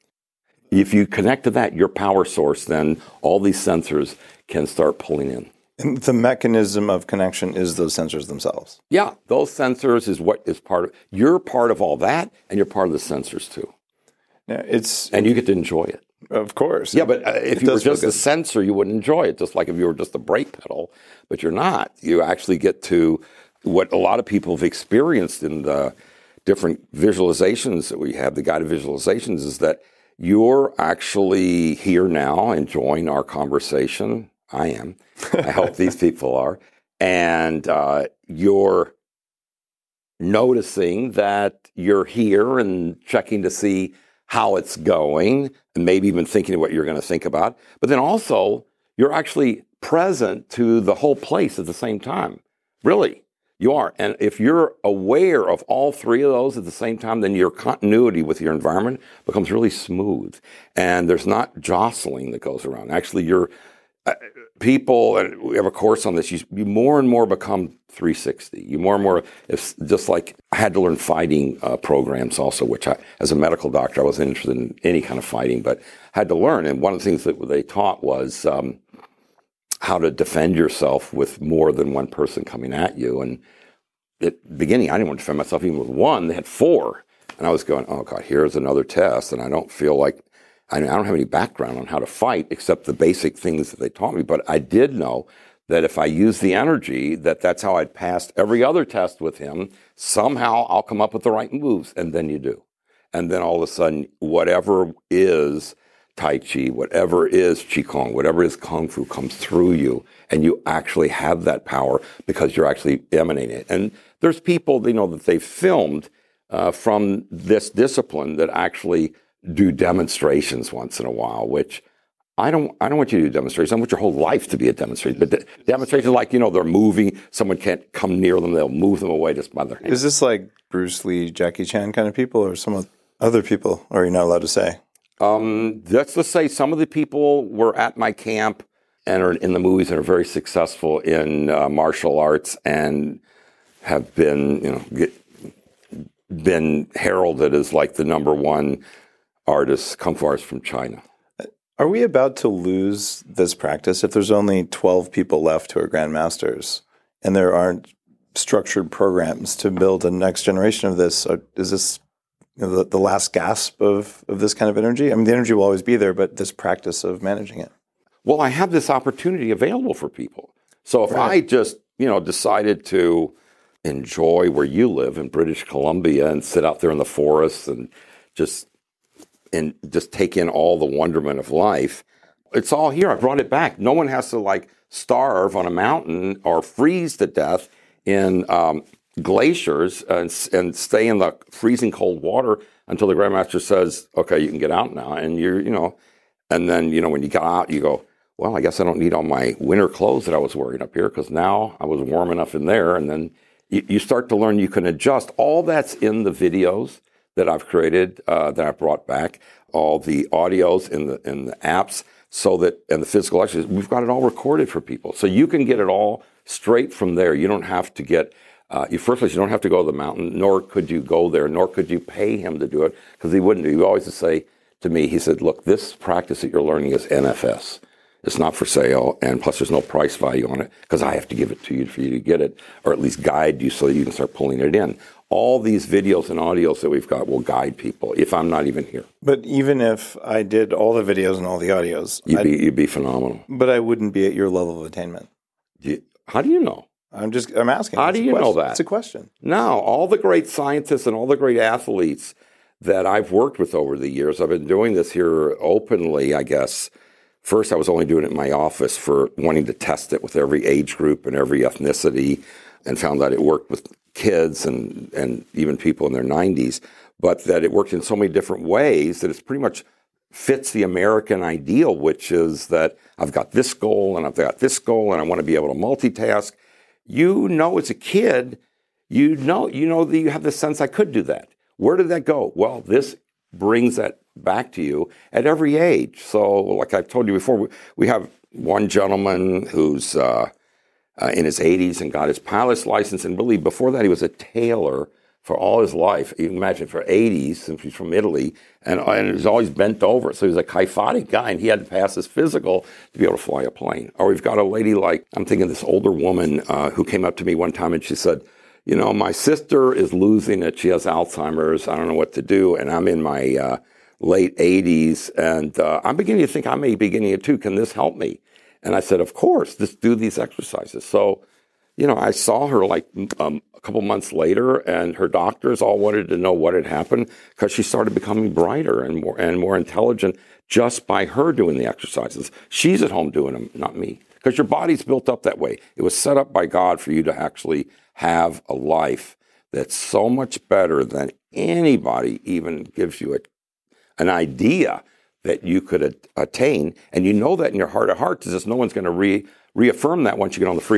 If you connect to that, your power source, then all these sensors can start pulling in. And the mechanism of connection is those sensors themselves. Yeah, those sensors is what is part of, you're part of all that, and you're part of the sensors too. Yeah, it's and you get to enjoy it. Of course. Yeah, but uh, if you were just a sensor, you wouldn't enjoy it, just like if you were just a brake pedal, but you're not. You actually get to what a lot of people have experienced in the different visualizations that we have, the guided visualizations, is that you're actually here now enjoying our conversation. I am. I hope these people are. And uh, you're noticing that you're here and checking to see how it's going, and maybe even thinking of what you're going to think about. But then also, you're actually present to the whole place at the same time. Really. You are. And if you're aware of all three of those at the same time, then your continuity with your environment becomes really smooth. And there's not jostling that goes around. Actually, you're uh, people, and we have a course on this, you, you more and more become three sixty. You more and more, it's just like I had to learn fighting uh, programs also, which I, as a medical doctor, I wasn't interested in any kind of fighting, but had to learn. And one of the things that they taught was um, how to defend yourself with more than one person coming at you. And at the beginning, I didn't want to defend myself even with one. They had four. And I was going, oh, God, here's another test. And I don't feel like, I, mean, I don't have any background on how to fight except the basic things that they taught me. But I did know that if I used the energy, that that's how I'd passed every other test with him. Somehow I'll come up with the right moves. And then you do. And then all of a sudden, whatever is Tai Chi, whatever is Qigong, whatever is Kung Fu comes through you, and you actually have that power because you're actually emanating it. And there's people, you know, that they've filmed uh, from this discipline that actually do demonstrations once in a while, which I don't I don't want you to do demonstrations. I want your whole life to be a demonstration. But de- demonstrations like, you know, they're moving, someone can't come near them, they'll move them away just by their hand. Is this like Bruce Lee, Jackie Chan kind of people, or some other people, or are you not allowed to say? Um, let's just say some of the people were at my camp and are in the movies and are very successful in uh, martial arts and have been, you know, get, been heralded as like the number one artist, Kung Fu artist from China. Are we about to lose this practice if there's only twelve people left who are grandmasters and there aren't structured programs to build a next generation of this? Is this you know, the, the last gasp of, of this kind of energy? I mean, the energy will always be there, but this practice of managing it. Well, I have this opportunity available for people. So if Right. I just, you know, decided to enjoy where you live in British Columbia and sit out there in the forest and just and just take in all the wonderment of life, it's all here. I brought it back. No one has to like starve on a mountain or freeze to death in um, glaciers and, and stay in the freezing cold water until the Grandmaster says, okay, you can get out now. And you're, you know, and then, you know, when you get out, you go, well, I guess I don't need all my winter clothes that I was wearing up here because now I was warm enough in there. And then you, you start to learn you can adjust. All that's in the videos that I've created, uh, that I brought back, all the audios in the in the apps, so that, and the physical exercises, we've got it all recorded for people. So you can get it all straight from there. You don't have to get, uh, you first place, you don't have to go to the mountain, nor could you go there, nor could you pay him to do it, because he wouldn't do. He always would say to me, he said, look, this practice that you're learning is N F S. It's not for sale, and plus there's no price value on it, because I have to give it to you for you to get it, or at least guide you so that you can start pulling it in. All these videos and audios that we've got will guide people if I'm not even here. But even if I did all the videos and all the audios, You'd be, you'd be phenomenal. but I wouldn't be at your level of attainment. Do you, how do you know? I'm just, I'm asking. How It's do a you know question. that? It's a question. No, all the great scientists and all the great athletes that I've worked with over the years, I've been doing this here openly, I guess. First, I was only doing it in my office for wanting to test it with every age group and every ethnicity, and found that it worked with kids and, and even people in their nineties, but that it worked in so many different ways that it's pretty much fits the American ideal, which is that I've got this goal and I've got this goal and I want to be able to multitask. You know, as a kid, you know, you know that you have the sense I could do that. Where did that go? Well, this brings that back to you at every age. So, like I've told you before, we, we have one gentleman who's uh, uh, in his eighties and got his pilot's license, and really before that he was a tailor for all his life. You can imagine, for eighties, since he's from Italy, and, and he was always bent over. So he was a kyphotic guy, and he had to pass his physical to be able to fly a plane. Or we've got a lady like, I'm thinking of this older woman uh, who came up to me one time and she said, you know, my sister is losing it. She has Alzheimer's. I don't know what to do. And I'm in my uh, late eighties, and uh, I'm beginning to think I may be getting it too. Can this help me? And I said, of course, just do these exercises. So, you know, I saw her like um, a couple months later, and her doctors all wanted to know what had happened because she started becoming brighter and more and more intelligent just by her doing the exercises. She's at home doing them, not me, because your body's built up that way. It was set up by God for you to actually have a life that's so much better than anybody even gives you a, an idea that you could a- attain. And you know that in your heart of hearts, is just no one's going to re- reaffirm that once you get on the freeway.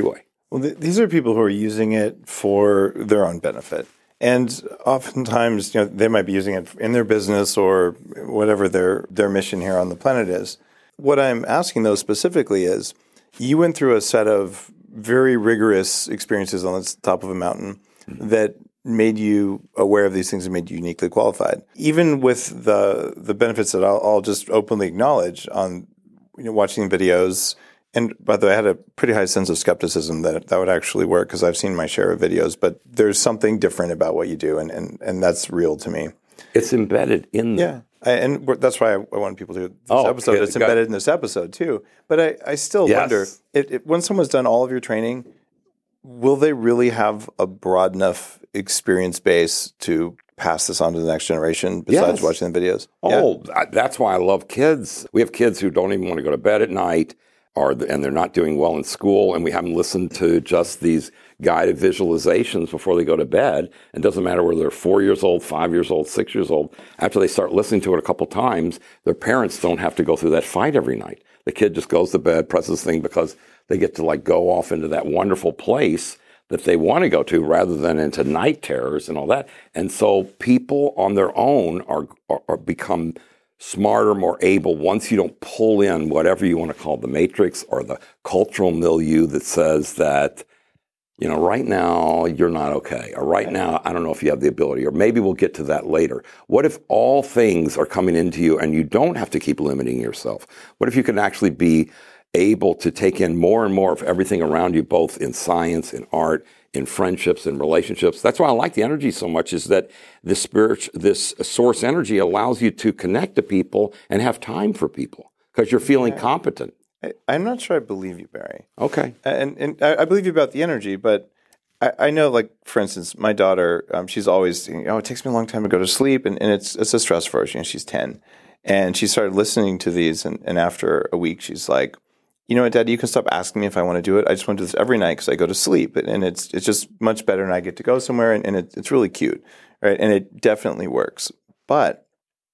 Well, th- these are people who are using it for their own benefit. And oftentimes, you know, they might be using it in their business or whatever their, their mission here on the planet is. What I'm asking, though, specifically is, you went through a set of very rigorous experiences on the top of a mountain mm-hmm. that made you aware of these things and made you uniquely qualified. Even with the the benefits that I'll, I'll just openly acknowledge on, you know, watching videos. And by the way, I had a pretty high sense of skepticism that that would actually work because I've seen my share of videos, but there's something different about what you do, and, and, and that's real to me. It's embedded in there. Yeah. I, and that's why I, I want people to do this oh, episode. Okay. It's embedded in this episode too. But I, I still yes. wonder, it, it, when someone's done all of your training, will they really have a broad enough experience base to pass this on to the next generation besides yes. watching the videos? Oh, yeah. That's why I love kids. We have kids who don't even want to go to bed at night, or and they're not doing well in school, and we have them listen to just these guided visualizations before they go to bed. It doesn't matter whether they're four years old, five years old, six years old. After they start listening to it a couple times, their parents don't have to go through that fight every night. The kid just goes to bed, presses the thing, because they get to like go off into that wonderful place that they want to go to rather than into night terrors and all that. And so people on their own are, are, are become smarter, more able, once you don't pull in whatever you want to call the matrix or the cultural milieu that says that, you know, right now you're not okay, or right now I don't know if you have the ability, or maybe we'll get to that later. What if all things are coming into you and you don't have to keep limiting yourself? What if you can actually be able to take in more and more of everything around you, both in science, in art, in friendships, in relationships? That's why I like the energy so much, is that this spirit, this source energy allows you to connect to people and have time for people because you're feeling yeah. competent. I, I'm not sure I believe you, Barry. Okay. And, and I, I believe you about the energy, but I, I know, like, for instance, my daughter, um, she's always, you know, it takes me a long time to go to sleep, and, and it's it's a stress for her. You know, she's ten. And she started listening to these, and, and after a week, she's like, you know what, Daddy, you can stop asking me if I want to do it. I just want to do this every night because I go to sleep, and it's it's just much better, and I get to go somewhere, and, and it, it's really cute, right? And it definitely works. But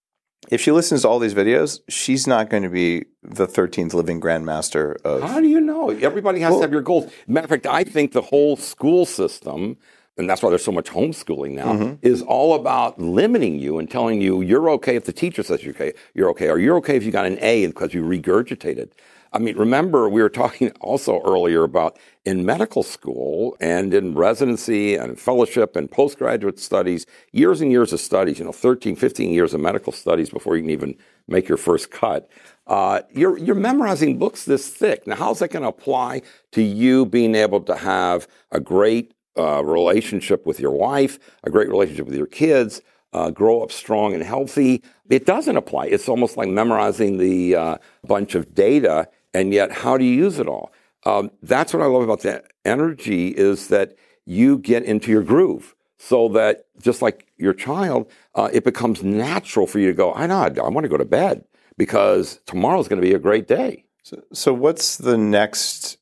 if she listens to all these videos, she's not going to be the thirteenth living grandmaster of... How do you know? Everybody has well, to have your goals. Matter of fact, I think the whole school system, and that's why there's so much homeschooling now, mm-hmm. is all about limiting you and telling you you're okay if the teacher says you're okay, you're okay, or you're okay if you got an A because you regurgitated. I mean, remember, we were talking also earlier about in medical school and in residency and fellowship and postgraduate studies, years and years of studies, you know, thirteen, fifteen years of medical studies before you can even make your first cut. Uh, you're, you're memorizing books this thick. Now, how's that going to apply to you being able to have a great uh, relationship with your wife, a great relationship with your kids, Uh, grow up strong and healthy? It doesn't apply. It's almost like memorizing the uh, bunch of data, and yet how do you use it all? Um, that's what I love about the energy, is that you get into your groove, so that just like your child, uh, it becomes natural for you to go, I know, I want to go to bed because tomorrow's going to be a great day. So, so what's the next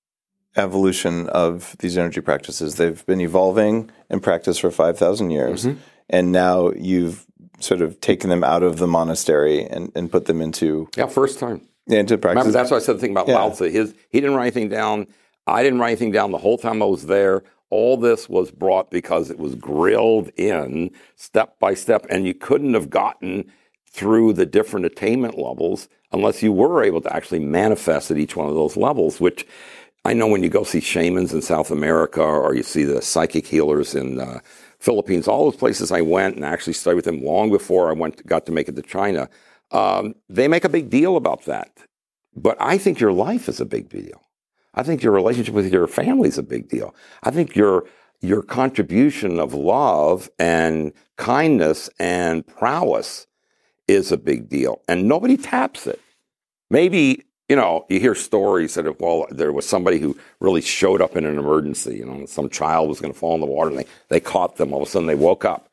evolution of these energy practices? They've been evolving in practice for five thousand years. Mm-hmm. And now you've sort of taken them out of the monastery and, and put them into... Yeah, first time. Into practice. Remember, that's why I said the thing about yeah. Lao Tzu. His, he didn't write anything down. I didn't write anything down the whole time I was there. All this was brought because it was grilled in step by step, and you couldn't have gotten through the different attainment levels unless you were able to actually manifest at each one of those levels, which I know when you go see shamans in South America, or you see the psychic healers in... Uh, Philippines, all those places I went and actually studied with them long before I went got to make it to China, um, they make a big deal about that. But I think your life is a big deal. I think your relationship with your family is a big deal. I think your your contribution of love and kindness and prowess is a big deal. And nobody taps it. Maybe... You know, you hear stories that, well, there was somebody who really showed up in an emergency. You know, some child was going to fall in the water, and they, they caught them. All of a sudden, they woke up.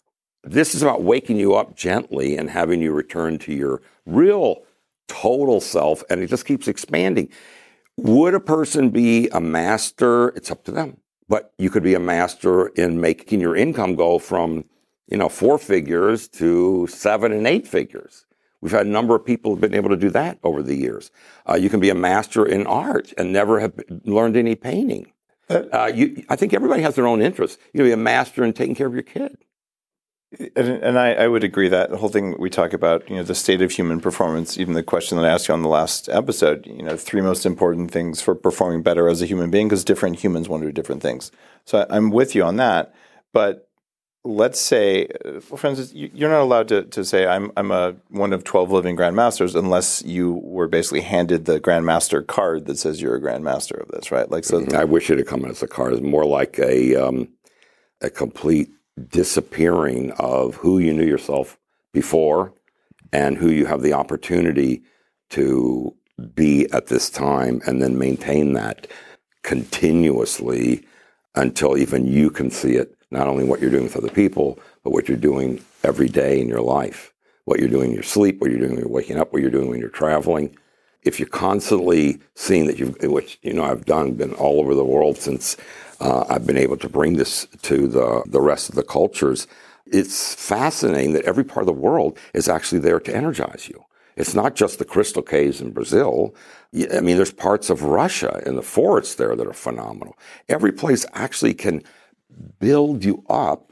This is about waking you up gently and having you return to your real, total self, and it just keeps expanding. Would a person be a master? It's up to them. But you could be a master in making your income go from, you know, four figures to seven and eight figures. We've had a number of people who have been able to do that over the years. Uh, you can be a master in art and never have learned any painting. Uh, you, I think everybody has their own interests. You know, be a master in taking care of your kid. And, and I, I would agree that the whole thing we talk about, you know, the state of human performance, even the question that I asked you on the last episode, you know, three most important things for performing better as a human being, because different humans want to do different things. So I, I'm with you on that. But let's say, well, for instance, you're not allowed to, to say I'm I'm a one of twelve living grandmasters unless you were basically handed the grandmaster card that says you're a grandmaster of this, right? Like, so I wish it had come as a card. It's more like a um, a complete disappearing of who you knew yourself before and who you have the opportunity to be at this time, and then maintain that continuously until even you can see it, not only what you're doing with other people, but what you're doing every day in your life, what you're doing in your sleep, what you're doing when you're waking up, what you're doing when you're traveling. If you're constantly seeing that you've, which, you know, I've done, been all over the world since uh, I've been able to bring this to the, the rest of the cultures, it's fascinating that every part of the world is actually there to energize you. It's not just the crystal caves in Brazil. I mean, there's parts of Russia and the forests there that are phenomenal. Every place actually can build you up,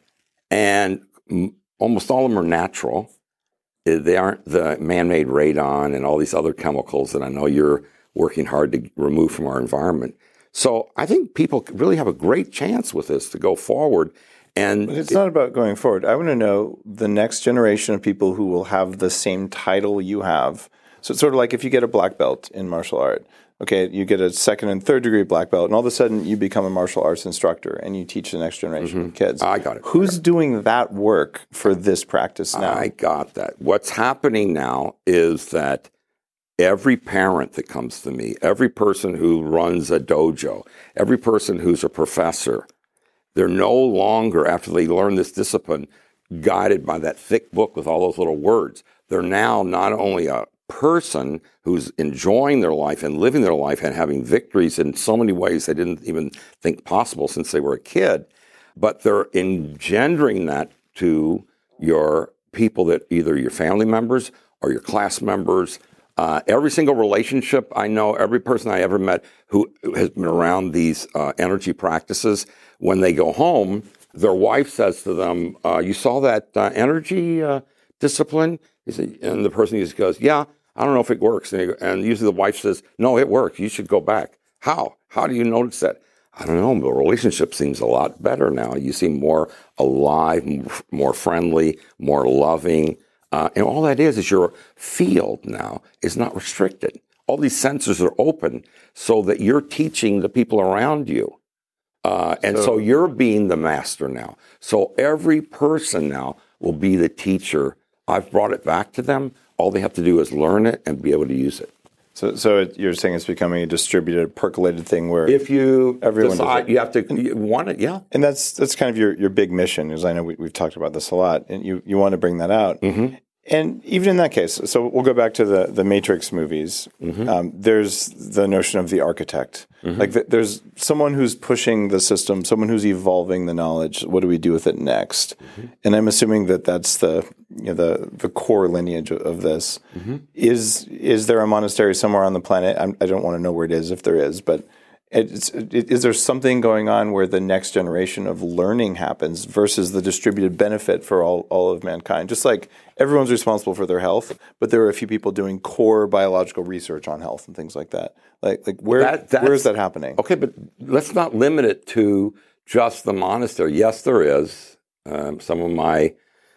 and m- almost all of them are natural. They aren't the man-made radon and all these other chemicals that I know you're working hard to remove from our environment. So I think people really have a great chance with this to go forward. And but it's it, not about going forward. I want to know the next generation of people who will have the same title you have. So it's sort of like if you get a black belt in martial art. Okay, you get a second and third degree black belt, and all of a sudden you become a martial arts instructor and you teach the next generation mm-hmm. of kids. I got it. Who's doing that work for this practice now? I got that. What's happening now is that every parent that comes to me, every person who runs a dojo, every person who's a professor, they're no longer, after they learn this discipline, guided by that thick book with all those little words. They're now not only a person who's enjoying their life and living their life and having victories in so many ways they didn't even think possible since they were a kid, but they're engendering that to your people, that either your family members or your class members. Uh, every single relationship I know, every person I ever met who has been around these uh, energy practices, when they go home, their wife says to them, uh, you saw that uh, energy uh, discipline? And the person just goes, yeah, I don't know if it works. And, and usually the wife says, no, it works. You should go back. How? How do you notice that? I don't know. The relationship seems a lot better now. You seem more alive, more friendly, more loving. Uh, and all that is, is your field now is not restricted. All these sensors are open so that you're teaching the people around you. Uh, and so, so you're being the master now. So every person now will be the teacher. I've brought it back to them. All they have to do is learn it and be able to use it. So, so it, you're saying it's becoming a distributed, percolated thing where if you everyone decide you have to you want it, yeah. And that's that's kind of your, your big mission, because I know we, we've talked about this a lot, and you, you want to bring that out. Mm-hmm. And even in that case, so we'll go back to the, the Matrix movies. Mm-hmm. Um, there's the notion of the architect. Mm-hmm. Like the, there's someone who's pushing the system, someone who's evolving the knowledge. What do we do with it next? Mm-hmm. And I'm assuming that that's the you know, the the core lineage of, of this. Mm-hmm. Is is there a monastery somewhere on the planet? I'm, I don't want to know where it is, if there is, but it's, it, is there something going on where the next generation of learning happens versus the distributed benefit for all, all of mankind? Just like everyone's responsible for their health, but there are a few people doing core biological research on health and things like that. Like, like where that, where is that happening? Okay, but let's not limit it to just the monastery. Yes, there is. Um, some of my,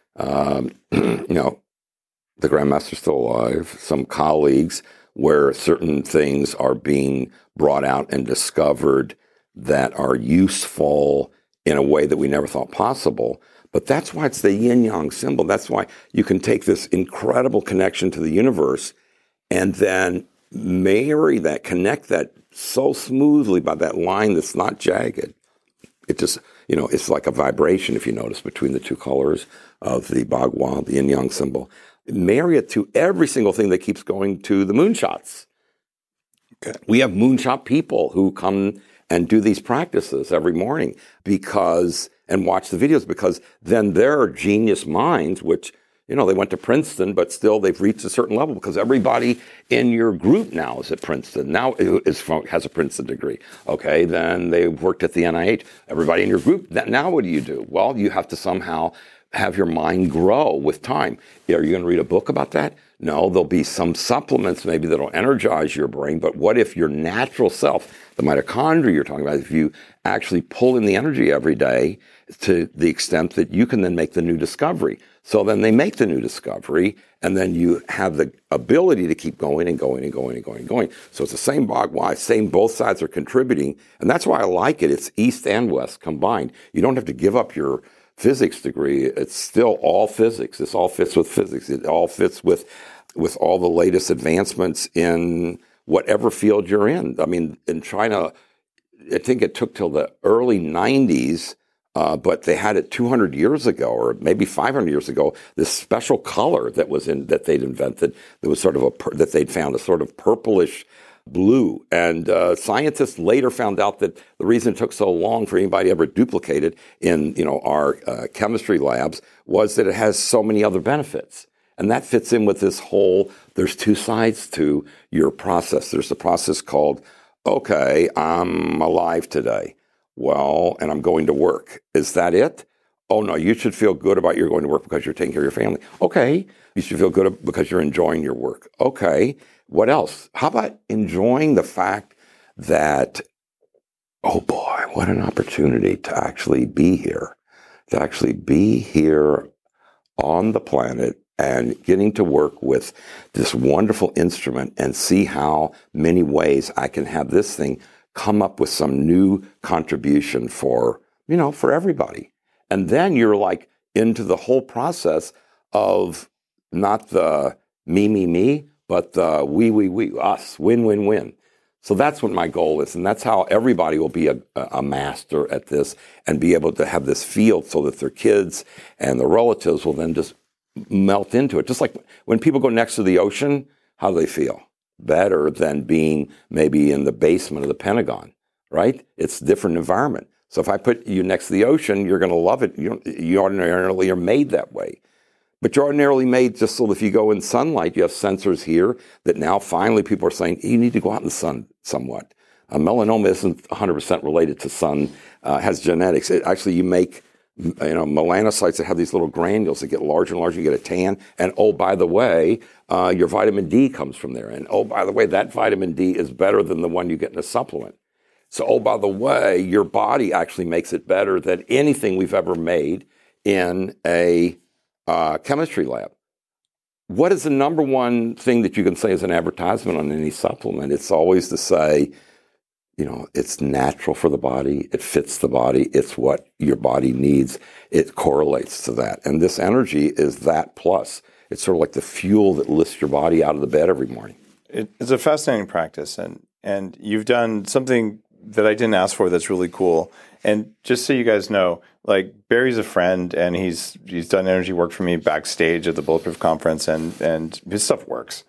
um, you know, the Grandmaster's still alive, some colleagues where certain things are being brought out and discovered that are useful in a way that we never thought possible. But that's why it's the yin-yang symbol. That's why you can take this incredible connection to the universe and then marry that, connect that so smoothly by that line that's not jagged. It just, you know, it's like a vibration, if you notice, between the two colors of the Bagua, the yin-yang symbol. Marry it to every single thing that keeps going to the moonshots. Okay. We have moonshot people who come and do these practices every morning because, and watch the videos, because then their genius minds, which You know, they went to Princeton, but still they've reached a certain level because everybody in your group now is at Princeton. Now is from, has a Princeton degree. Okay, then they worked at the N I H. Everybody in your group, that, now what do you do? Well, you have to somehow have your mind grow with time. Are you going to read a book about that? No, there'll be some supplements maybe that'll energize your brain, but what if your natural self, the mitochondria you're talking about, if you actually pull in the energy every day to the extent that you can then make the new discovery. So then they make the new discovery, and then you have the ability to keep going and going and going and going and going. So it's the same bog why, same both sides are contributing, and that's why I like it. It's East and West combined. You don't have to give up your physics degree. It's still all physics. This all fits with physics. It all fits with with all the latest advancements in whatever field you're in. I mean, in China, I think it took till the early nineties, uh, but they had it two hundred years ago, or maybe five hundred years ago, this special color that was in that they'd invented that was sort of a that they'd found a sort of purplish blue. And uh, scientists later found out that the reason it took so long for anybody to ever duplicate it in, you know, our uh, chemistry labs was that it has so many other benefits. And that fits in with this whole, there's two sides to your process. There's the process called, okay, I'm alive today. Well, and I'm going to work. Is that it? Oh, no, you should feel good about you're going to work because you're taking care of your family. Okay. You should feel good because you're enjoying your work. Okay. What else? How about enjoying the fact that, oh boy, what an opportunity to actually be here, to actually be here on the planet and getting to work with this wonderful instrument and see how many ways I can have this thing come up with some new contribution for, you know, for everybody. And then you're like into the whole process of not the me, me, me, but the we, we, we, us, win, win, win. So that's what my goal is. And that's how everybody will be a, a master at this and be able to have this field so that their kids and their relatives will then just melt into it. Just like when people go next to the ocean, how do they feel? Better than being maybe in the basement of the Pentagon, right? It's a different environment. So if I put you next to the ocean, you're going to love it. You, don't, you ordinarily are made that way. But you're ordinarily made just so that if you go in sunlight, you have sensors here that now finally people are saying, you need to go out in the sun somewhat. Uh, melanoma isn't one hundred percent related to sun, uh, has genetics. It, actually, you make you know, melanocytes that have these little granules that get larger and larger, you get a tan. And oh, by the way, uh, your vitamin D comes from there. And oh, by the way, that vitamin D is better than the one you get in a supplement. So, oh, by the way, your body actually makes it better than anything we've ever made in a uh, chemistry lab. What is the number one thing that you can say as an advertisement on any supplement? It's always to say, you know, it's natural for the body. It fits the body. It's what your body needs. It correlates to that. And this energy is that plus. It's sort of like the fuel that lifts your body out of the bed every morning. It's a fascinating practice. And, and you've done something that I didn't ask for that's really cool. And just so you guys know, like Barry's a friend and he's he's done energy work for me backstage at the Bulletproof conference and, and his stuff works.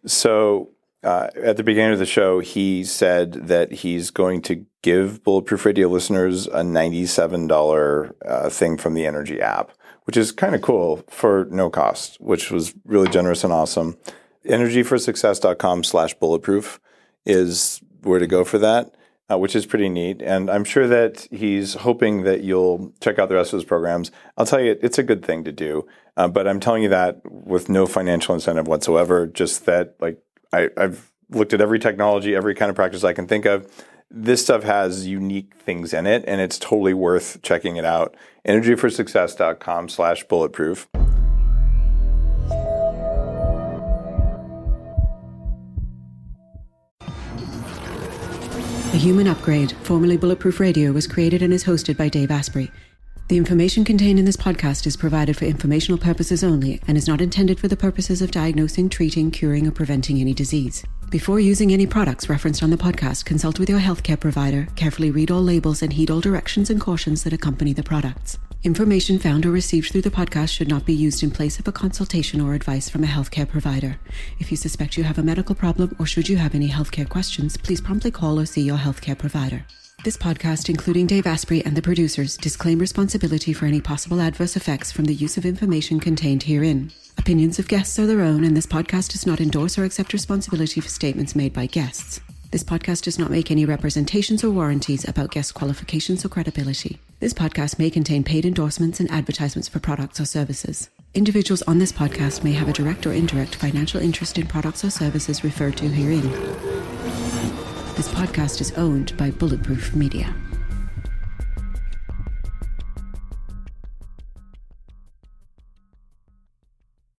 So Uh, at the beginning of the show, he said that he's going to give Bulletproof Radio listeners a ninety-seven dollars uh, thing from the Energy app, which is kind of cool for no cost, which was really generous and awesome. energyforsuccess.com slash bulletproof is where to go for that, uh, which is pretty neat. And I'm sure that he's hoping that you'll check out the rest of his programs. I'll tell you, it's a good thing to do, uh, but I'm telling you that with no financial incentive whatsoever, just that like, I, I've looked at every technology, every kind of practice I can think of. This stuff has unique things in it, and it's totally worth checking it out. energyforsuccess.com slash bulletproof. The Human Upgrade, formerly Bulletproof Radio, was created and is hosted by Dave Asprey. The information contained in this podcast is provided for informational purposes only and is not intended for the purposes of diagnosing, treating, curing, or preventing any disease. Before using any products referenced on the podcast, consult with your healthcare provider, carefully read all labels, and heed all directions and cautions that accompany the products. Information found or received through the podcast should not be used in place of a consultation or advice from a healthcare provider. If you suspect you have a medical problem or should you have any healthcare questions, please promptly call or see your healthcare provider. This podcast, including Dave Asprey and the producers, disclaim responsibility for any possible adverse effects from the use of information contained herein. Opinions of guests are their own, and this podcast does not endorse or accept responsibility for statements made by guests. This podcast does not make any representations or warranties about guest qualifications or credibility. This podcast may contain paid endorsements and advertisements for products or services. Individuals on this podcast may have a direct or indirect financial interest in products or services referred to herein. This podcast is owned by Bulletproof Media.